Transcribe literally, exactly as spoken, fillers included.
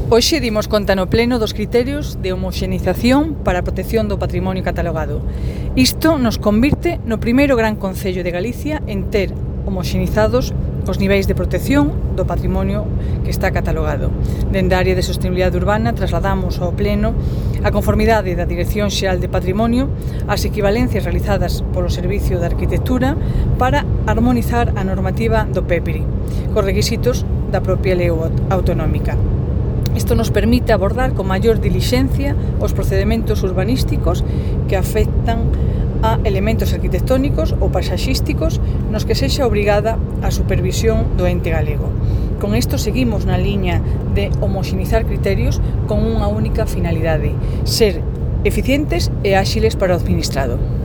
Hoxe dimos conta no pleno dos criterios de homoxenización para a protección do patrimonio catalogado. Isto nos convirte no primeiro gran concello de Galicia en ter homoxenizados os niveis de protección do patrimonio que está catalogado. Dende a área de sostenibilidade urbana trasladamos ao pleno a conformidade da Dirección Xeral de Patrimonio ás equivalencias realizadas polo Servicio de Arquitectura para armonizar a normativa do P E P R I cos requisitos da propia lei autonómica. Isto nos permite abordar con maior dilixencia os procedementos urbanísticos que afectan a elementos arquitectónicos ou paisaxísticos nos que sexa obrigada a supervisión do ente galego. Con isto seguimos na liña de homoxenizar criterios con unha única finalidade: ser eficientes e áxiles para o administrado.